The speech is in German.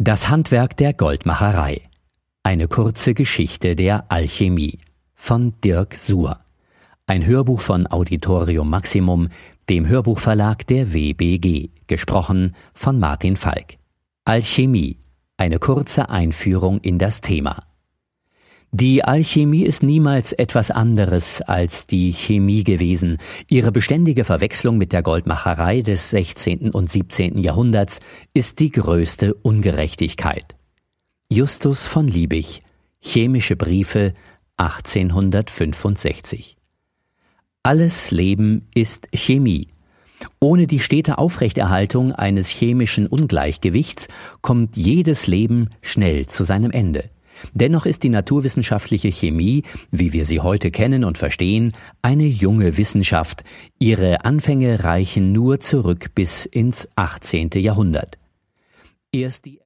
Das Handwerk der Goldmacherei. Eine kurze Geschichte der Alchemie von Dirk Suhr. Ein Hörbuch von Auditorium Maximum, dem Hörbuchverlag der WBG. Gesprochen von Martin Falk. Alchemie. Eine kurze Einführung in das Thema. Die Alchemie ist niemals etwas anderes als die Chemie gewesen. Ihre beständige Verwechslung mit der Goldmacherei des 16. und 17. Jahrhunderts ist die größte Ungerechtigkeit. Justus von Liebig, Chemische Briefe, 1865. Alles Leben ist Chemie. Ohne die stete Aufrechterhaltung eines chemischen Ungleichgewichts kommt jedes Leben schnell zu seinem Ende. Dennoch ist die naturwissenschaftliche Chemie, wie wir sie heute kennen und verstehen, eine junge Wissenschaft. Ihre Anfänge reichen nur zurück bis ins 18. Jahrhundert. Erst die